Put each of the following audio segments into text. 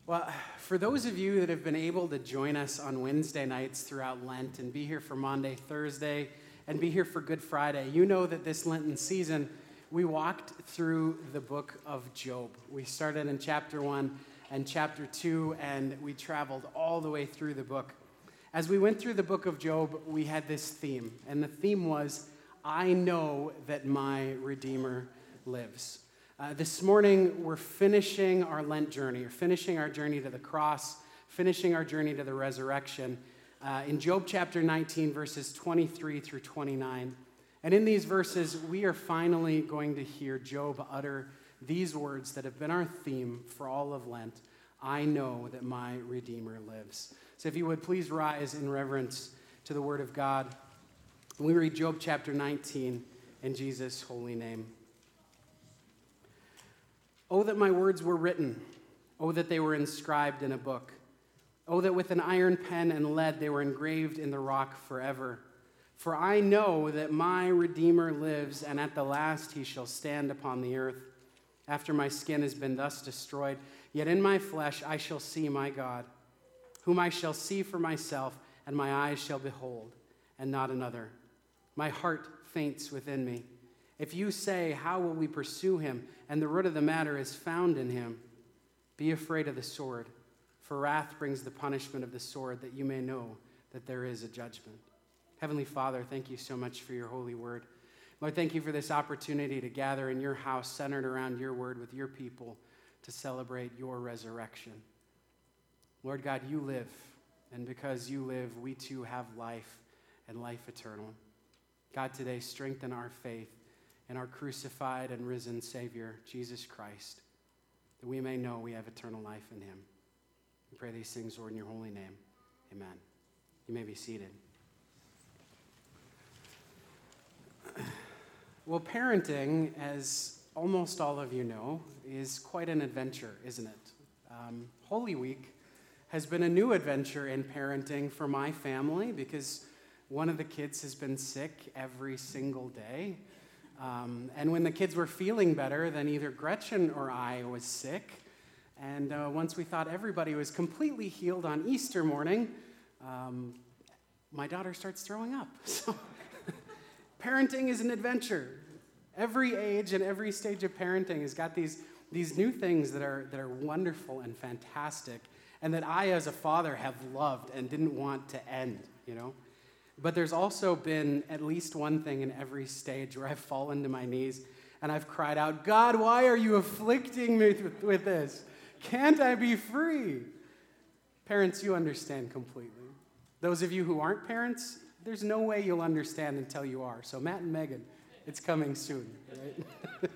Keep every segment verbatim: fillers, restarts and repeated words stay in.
Well, for those of you that have been able to join us on Wednesday nights throughout Lent and be here for Maundy, Thursday, and be here for Good Friday, you know that this Lenten season, we walked through the book of Job. We started in chapter one and chapter two, and we traveled all the way through the book. As we went through the book of Job, we had this theme, and the theme was, I know that my Redeemer lives. Uh, this morning, we're finishing our Lent journey, or finishing our journey to the cross, finishing our journey to the resurrection, uh, in Job chapter nineteen, verses twenty-three through twenty-nine. And in these verses, we are finally going to hear Job utter these words that have been our theme for all of Lent. I know that my Redeemer lives. So if you would, please rise in reverence to the word of God. We read Job chapter nineteen in Jesus' holy name. Oh, that my words were written. Oh, that they were inscribed in a book. Oh, that with an iron pen and lead they were engraved in the rock forever. For I know that my Redeemer lives, and at the last he shall stand upon the earth. After my skin has been thus destroyed, yet in my flesh I shall see my God, whom I shall see for myself, and my eyes shall behold, and not another. My heart faints within me. If you say, how will we pursue him? And the root of the matter is found in him. Be afraid of the sword, for wrath brings the punishment of the sword, that you may know that there is a judgment. Heavenly Father, thank you so much for your holy word. Lord, thank you for this opportunity to gather in your house, centered around your word with your people, to celebrate your resurrection. Lord God, you live, and because you live, we too have life and life eternal. God, today strengthen our faith in our crucified and risen Savior, Jesus Christ, that we may know we have eternal life in him. We pray these things, Lord, in your holy name. Amen. You may be seated. Well, parenting, as almost all of you know, is quite an adventure, isn't it? Um, Holy Week has been a new adventure in parenting for my family because one of the kids has been sick every single day. Um, and when the kids were feeling better, then either Gretchen or I was sick. And uh, once we thought everybody was completely healed on Easter morning, um, my daughter starts throwing up. So parenting is an adventure. Every age and every stage of parenting has got these, these new things that are, that are wonderful and fantastic, and that I, as a father, have loved and didn't want to end, you know? But there's also been at least one thing in every stage where I've fallen to my knees and I've cried out, God, why are you afflicting me with, with this? Can't I be free? Parents, you understand completely. Those of you who aren't parents, there's no way you'll understand until you are. So Matt and Megan, it's coming soon, right?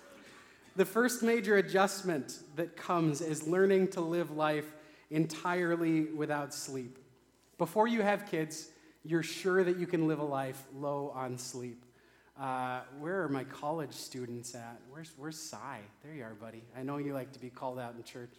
The first major adjustment that comes is learning to live life entirely without sleep. Before you have kids, you're sure that you can live a life low on sleep. Uh, where are my college students at? Where's where's Cy? There you are, buddy. I know you like to be called out in church.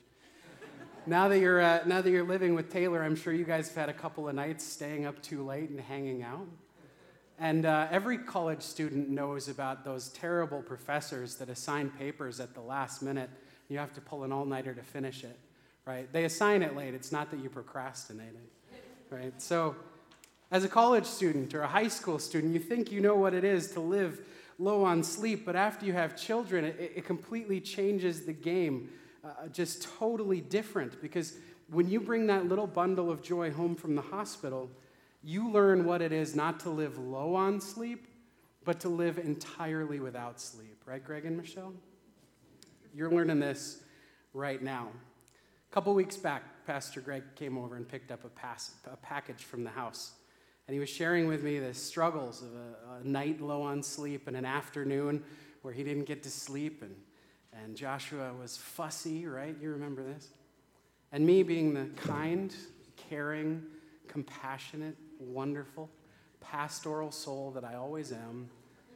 now that you're uh, now that you're living with Taylor, I'm sure you guys have had a couple of nights staying up too late and hanging out. And uh, every college student knows about those terrible professors that assign papers at the last minute. You have to pull an all-nighter to finish it, right? They assign it late. It's not that you procrastinated, right? So as a college student or a high school student, you think you know what it is to live low on sleep, but after you have children, it, it completely changes the game, uh, just totally different, because when you bring that little bundle of joy home from the hospital, you learn what it is not to live low on sleep, but to live entirely without sleep. Right, Greg and Michelle? You're learning this right now. A couple weeks back, Pastor Greg came over and picked up a, pass, a package from the house. And he was sharing with me the struggles of a, a night low on sleep and an afternoon where he didn't get to sleep. And, and Joshua was fussy, right? You remember this? And me being the kind, caring, compassionate, wonderful, pastoral soul that I always am,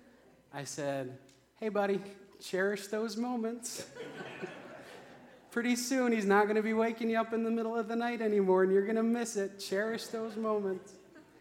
I said, hey, buddy, cherish those moments. Pretty soon he's not going to be waking you up in the middle of the night anymore, and you're going to miss it. Cherish those moments.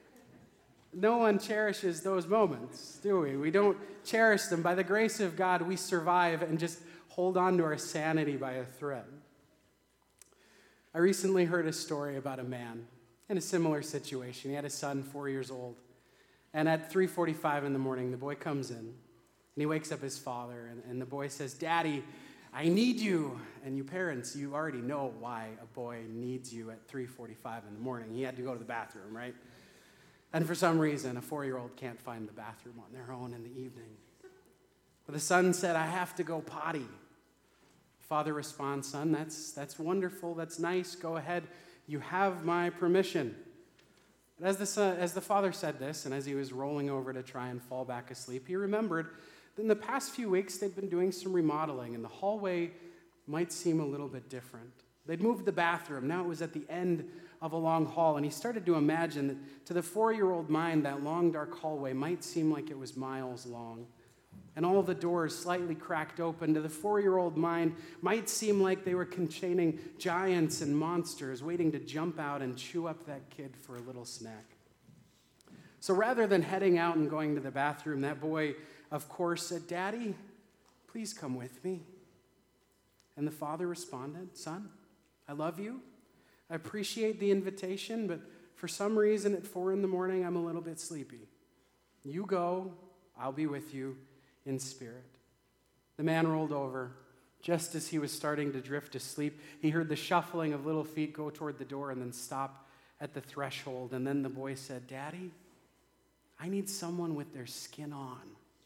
No one cherishes those moments, do we? We don't cherish them. By the grace of God, we survive and just hold on to our sanity by a thread. I recently heard a story about a man in a similar situation. He had a son, four years old. And at three forty-five in the morning, the boy comes in, and he wakes up his father, and, and the boy says, "Daddy, I need you." And you parents, you already know why a boy needs you at three forty-five in the morning. He had to go to the bathroom, right? And for some reason, a four-year-old can't find the bathroom on their own in the evening. But the son said, "I have to go potty." Father responds, "Son, that's, that's wonderful, that's nice, go ahead. You have my permission." But as the, son, as the father said this, and as he was rolling over to try and fall back asleep, he remembered that in the past few weeks they'd been doing some remodeling, and the hallway might seem a little bit different. They'd moved the bathroom. Now it was at the end of a long hall, and he started to imagine that to the four-year-old mind, that long, dark hallway might seem like it was miles long. And all the doors slightly cracked open to the four-year-old mind might seem like they were containing giants and monsters waiting to jump out and chew up that kid for a little snack. So rather than heading out and going to the bathroom, that boy, of course, said, "Daddy, please come with me." And the father responded, "Son, I love you. I appreciate the invitation, but for some reason at four in the morning, I'm a little bit sleepy. You go, I'll be with you in spirit." The man rolled over. Just as he was starting to drift asleep, he heard the shuffling of little feet go toward the door and then stop at the threshold. And then the boy said, "Daddy, I need someone with their skin on."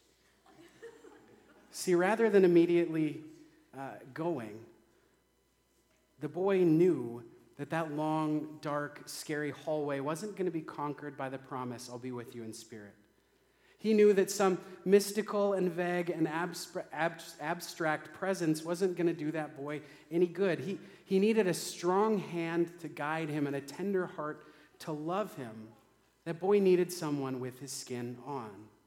See, rather than immediately uh, going, the boy knew that that long, dark, scary hallway wasn't going to be conquered by the promise, "I'll be with you in spirit." He knew that some mystical and vague and abstra- ab- abstract presence wasn't going to do that boy any good. He, he needed a strong hand to guide him and a tender heart to love him. That boy needed someone with his skin on.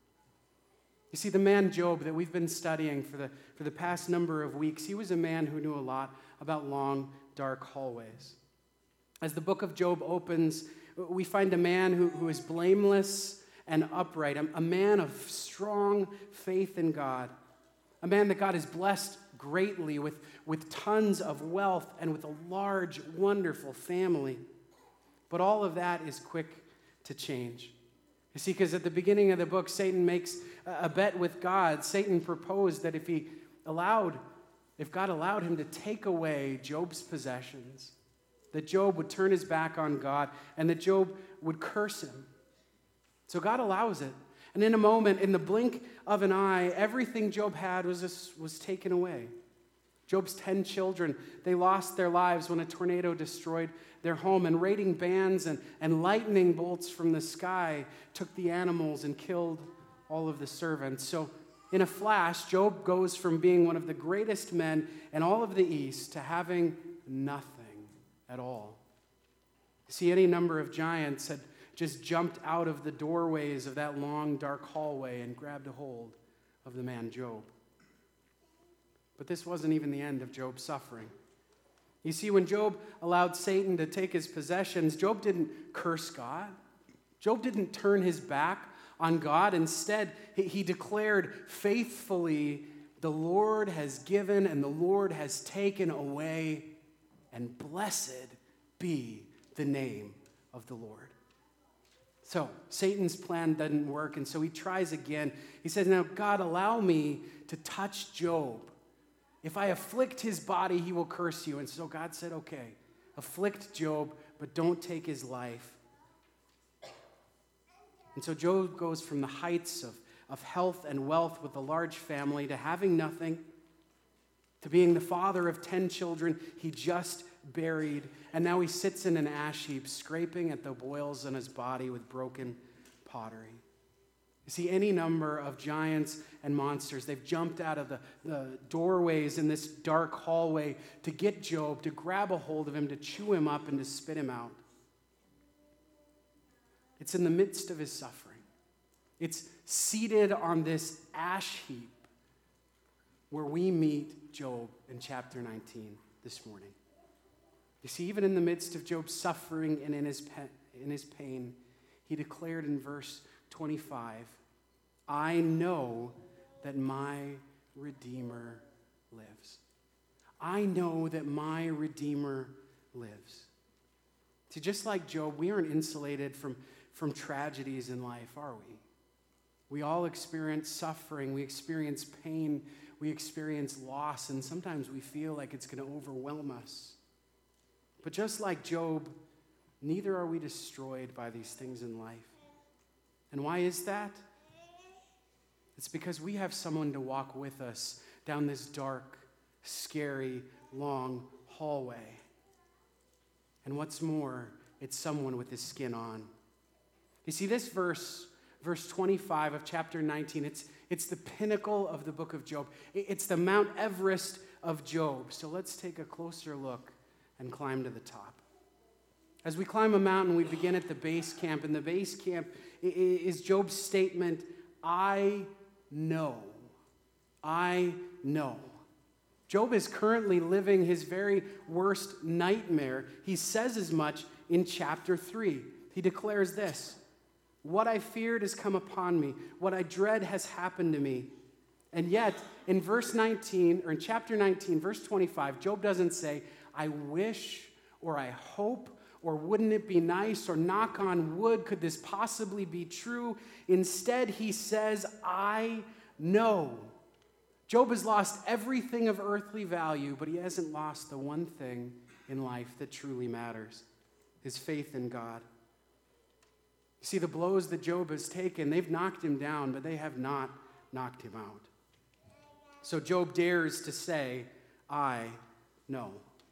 You see, the man Job that we've been studying for the, for the past number of weeks, he was a man who knew a lot about long, dark hallways. As the book of Job opens, we find a man who, who is blameless and upright, a, a man of strong faith in God, a man that God has blessed greatly with, with tons of wealth and with a large, wonderful family. But all of that is quick to change. You see, because at the beginning of the book, Satan makes a, a bet with God. Satan proposed that if he allowed, if God allowed him to take away Job's possessions, that Job would turn his back on God and that Job would curse him. So God allows it. And in a moment, in the blink of an eye, everything Job had was, was taken away. Job's ten children, they lost their lives when a tornado destroyed their home, and raiding bands and, and lightning bolts from the sky took the animals and killed all of the servants. So in a flash, Job goes from being one of the greatest men in all of the East to having nothing at all. See, any number of giants had just jumped out of the doorways of that long, dark hallway and grabbed a hold of the man Job. But this wasn't even the end of Job's suffering. You see, when Job allowed Satan to take his possessions, Job didn't curse God. Job didn't turn his back on God. Instead, he, he declared faithfully, "The Lord has given and the Lord has taken away, and blessed be the name of the Lord." So Satan's plan doesn't work, and so he tries again. He says, "Now, God, allow me to touch Job. If I afflict his body, he will curse you." And so God said, "Okay, afflict Job, but don't take his life." And so Job goes from the heights of, of health and wealth with a large family to having nothing, to being the father of ten children he just buried, and now he sits in an ash heap, scraping at the boils on his body with broken pottery. You see, any number of giants and monsters, they've jumped out of the, the doorways in this dark hallway to get Job, to grab a hold of him, to chew him up, and to spit him out. It's in the midst of his suffering. It's seated on this ash heap where we meet Job in chapter nineteen this morning. You see, even in the midst of Job's suffering and in his, pe- in his pain, he declared in verse twenty-five, "I know that my Redeemer lives." I know that my Redeemer lives. See, just like Job, we aren't insulated from, from tragedies in life, are we? We all experience suffering, we experience pain, we experience loss, and sometimes we feel like it's going to overwhelm us. But just like Job, neither are we destroyed by these things in life. And why is that? It's because we have someone to walk with us down this dark, scary, long hallway. And what's more, it's someone with his skin on. You see, this verse, verse twenty-five of chapter nineteen, it's, it's the pinnacle of the book of Job. It's the Mount Everest of Job. So let's take a closer look and climb to the top. As we climb a mountain, we begin at the base camp, and the base camp is Job's statement, I know. I know. Job is currently living his very worst nightmare. He says as much in chapter three. He declares this, what I feared has come upon me. What I dread has happened to me. And yet, in verse nineteen, or in chapter nineteen, verse twenty-five, Job doesn't say, I wish, or I hope, or wouldn't it be nice, or knock on wood, could this possibly be true? Instead, he says, I know. Job has lost everything of earthly value, but he hasn't lost the one thing in life that truly matters, his faith in God. You see, the blows that Job has taken, they've knocked him down, but they have not knocked him out. So Job dares to say, I know.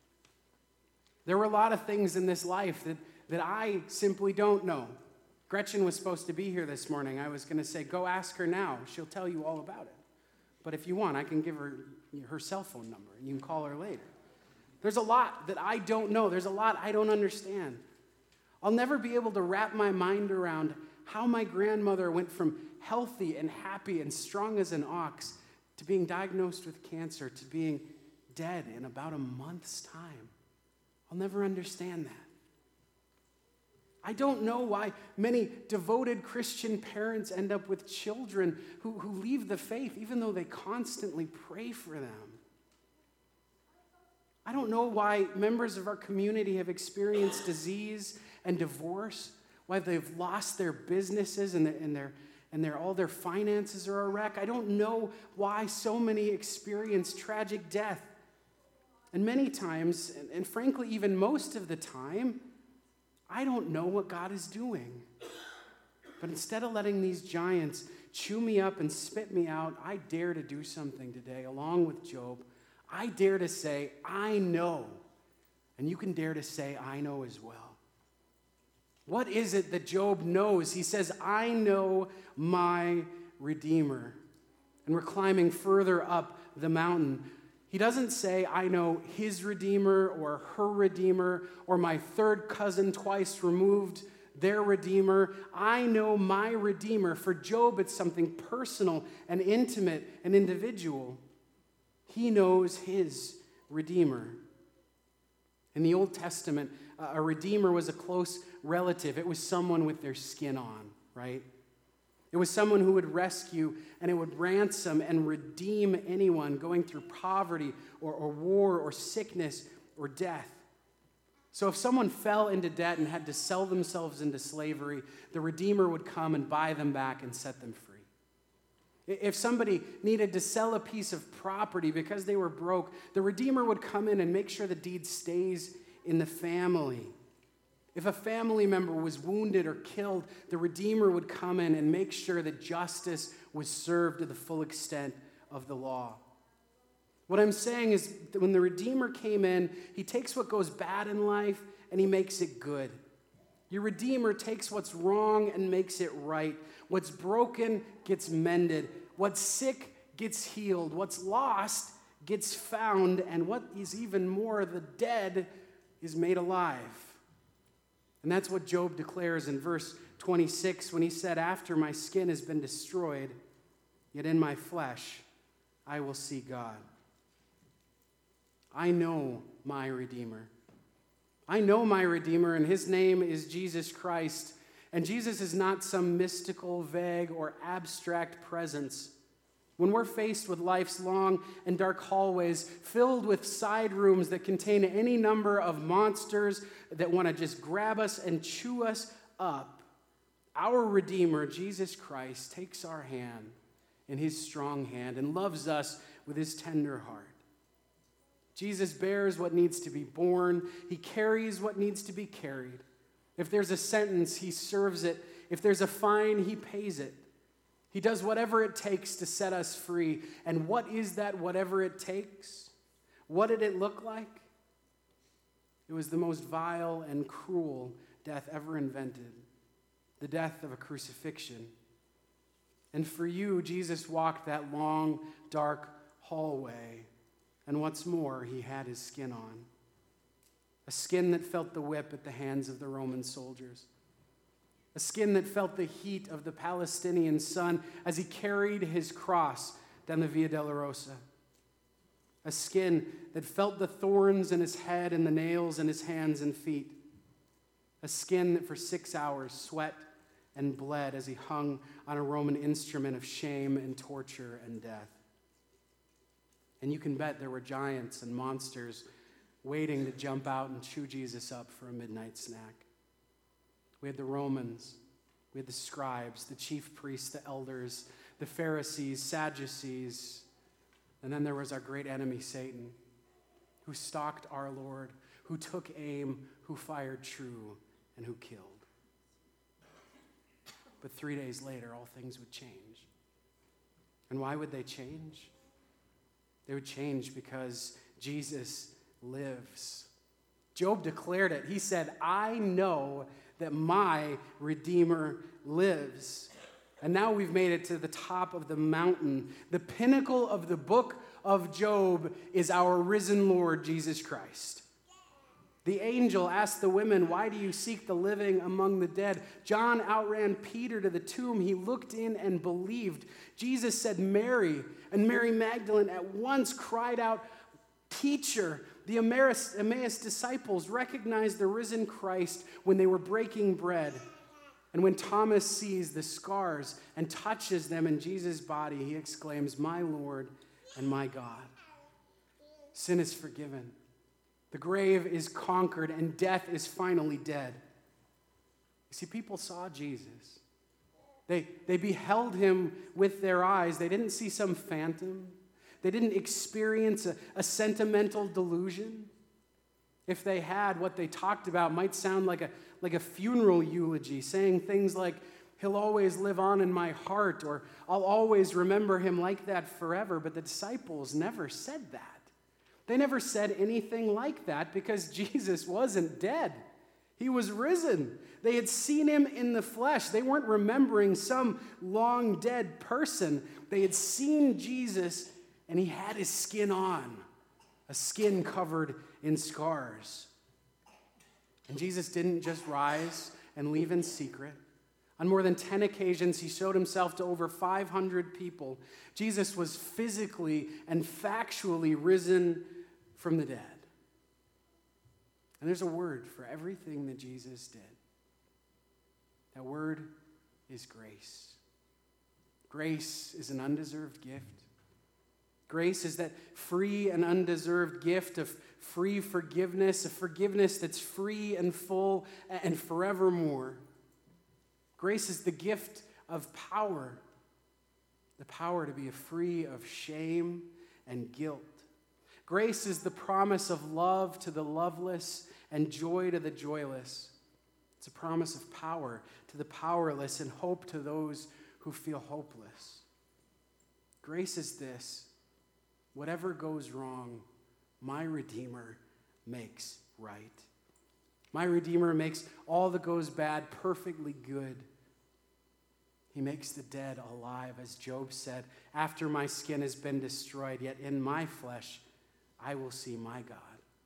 There were a lot of things in this life that, that I simply don't know. Gretchen was supposed to be here this morning. I was going to say, go ask her now. She'll tell you all about it. But if you want, I can give her her cell phone number, and you can call her later. There's a lot that I don't know. There's a lot I don't understand. I'll never be able to wrap my mind around how my grandmother went from healthy and happy and strong as an ox to being diagnosed with cancer to being dead in about a month's time. I'll never understand that. I don't know why many devoted Christian parents end up with children who, who leave the faith even though they constantly pray for them. I don't know why members of our community have experienced disease and divorce, why they've lost their businesses and, the, and, their, and their, all their finances are a wreck. I don't know why so many experience tragic death. And many times, and, and frankly even most of the time, I don't know what God is doing. But instead of letting these giants chew me up and spit me out, I dare to do something today, along with Job. I dare to say, I know. And you can dare to say, I know as well. What is it that Job knows? He says, I know my Redeemer. And we're climbing further up the mountain. He doesn't say, I know his Redeemer or her Redeemer or my third cousin twice removed, their Redeemer. I know my Redeemer. For Job, it's something personal and intimate and individual. He knows his Redeemer. In the Old Testament, a Redeemer was a close relative. It was someone with their skin on, right? It was someone who would rescue and it would ransom and redeem anyone going through poverty or, or war or sickness or death. So if someone fell into debt and had to sell themselves into slavery, the Redeemer would come and buy them back and set them free. If somebody needed to sell a piece of property because they were broke, the Redeemer would come in and make sure the deed stays in the family. If a family member was wounded or killed, the Redeemer would come in and make sure that justice was served to the full extent of the law. What I'm saying is that when the Redeemer came in, he takes what goes bad in life and he makes it good. Your Redeemer takes what's wrong and makes it right. What's broken gets mended. What's sick gets healed. What's lost gets found. And what is even more, the dead is made alive. And that's what Job declares in verse twenty-six when he said, after my skin has been destroyed, yet in my flesh I will see God. I know my Redeemer. I know my Redeemer, and his name is Jesus Christ. And Jesus is not some mystical, vague, or abstract presence. When we're faced with life's long and dark hallways filled with side rooms that contain any number of monsters that want to just grab us and chew us up, our Redeemer, Jesus Christ, takes our hand in his strong hand and loves us with his tender heart. Jesus bears what needs to be borne. He carries what needs to be carried. If there's a sentence, he serves it. If there's a fine, he pays it. He does whatever it takes to set us free. And what is that whatever it takes? What did it look like? It was the most vile and cruel death ever invented, the death of a crucifixion. And for you, Jesus walked that long, dark hallway. And what's more, he had his skin on, a skin that felt the whip at the hands of the Roman soldiers, a skin that felt the heat of the Palestinian sun as he carried his cross down the Via Dolorosa, a skin that felt the thorns in his head and the nails in his hands and feet, a skin that for six hours sweat and bled as he hung on a Roman instrument of shame and torture and death. And you can bet there were giants and monsters waiting to jump out and chew Jesus up for a midnight snack. We had the Romans, we had the scribes, the chief priests, the elders, the Pharisees, Sadducees, and then there was our great enemy, Satan, who stalked our Lord, who took aim, who fired true, and who killed. But three days later, all things would change. And why would they change? They would change because Jesus lives. Job declared it. He said, I know that my Redeemer lives. And now we've made it to the top of the mountain. The pinnacle of the book of Job is our risen Lord, Jesus Christ. The angel asked the women, why do you seek the living among the dead? John outran Peter to the tomb. He looked in and believed. Jesus said, Mary, and Mary Magdalene at once cried out, Teacher. The Emmaus, Emmaus disciples recognized the risen Christ when they were breaking bread. And when Thomas sees the scars and touches them in Jesus' body, he exclaims, my Lord and my God. Sin is forgiven. The grave is conquered and death is finally dead. You see, people saw Jesus. They, they beheld him with their eyes. They didn't see some phantom. They didn't experience a, a sentimental delusion. If they had, what they talked about might sound like a, like a funeral eulogy, saying things like, he'll always live on in my heart, or I'll always remember him like that forever. But the disciples never said that. They never said anything like that because Jesus wasn't dead. He was risen. They had seen him in the flesh. They weren't remembering some long dead person. They had seen Jesus, and he had his skin on, a skin covered in scars. And Jesus didn't just rise and leave in secret. On more than ten occasions, he showed himself to over five hundred people. Jesus was physically and factually risen from the dead. And there's a word for everything that Jesus did. That word is grace. Grace is an undeserved gift. Grace is that free and undeserved gift of free forgiveness, a forgiveness that's free and full and forevermore. Grace is the gift of power, the power to be free of shame and guilt. Grace is the promise of love to the loveless and joy to the joyless. It's a promise of power to the powerless and hope to those who feel hopeless. Grace is this: whatever goes wrong, my Redeemer makes right. My Redeemer makes all that goes bad perfectly good. He makes the dead alive, as Job said, after my skin has been destroyed, yet in my flesh I will see my God.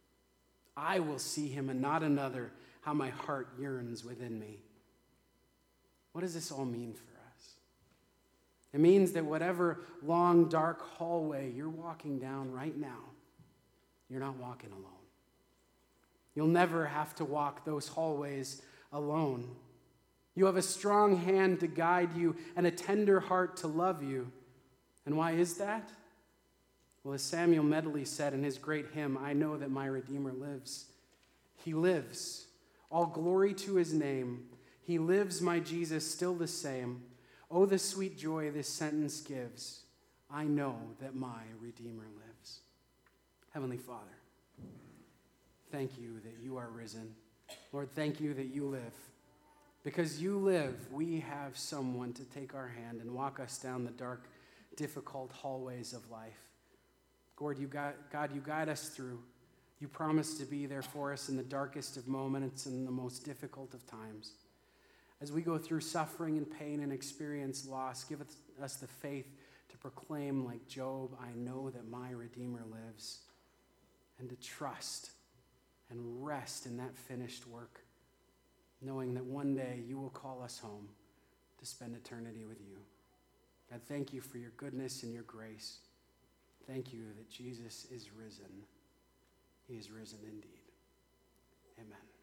I will see him and not another, how my heart yearns within me. What does this all mean for us? It means that whatever long, dark hallway you're walking down right now, you're not walking alone. You'll never have to walk those hallways alone. You have a strong hand to guide you and a tender heart to love you. And why is that? Well, as Samuel Medley said in his great hymn, I know that my Redeemer lives. He lives. All glory to his name. He lives, my Jesus, still the same. Oh, the sweet joy this sentence gives. I know that my Redeemer lives. Heavenly Father, thank you that you are risen. Lord, thank you that you live. Because you live, we have someone to take our hand and walk us down the dark, difficult hallways of life. Lord, you God, God, you guide us through. You promise to be there for us in the darkest of moments and the most difficult of times. As we go through suffering and pain and experience loss, give us the faith to proclaim like Job, I know that my Redeemer lives, and to trust and rest in that finished work, knowing that one day you will call us home to spend eternity with you. God, thank you for your goodness and your grace. Thank you that Jesus is risen. He is risen indeed. Amen.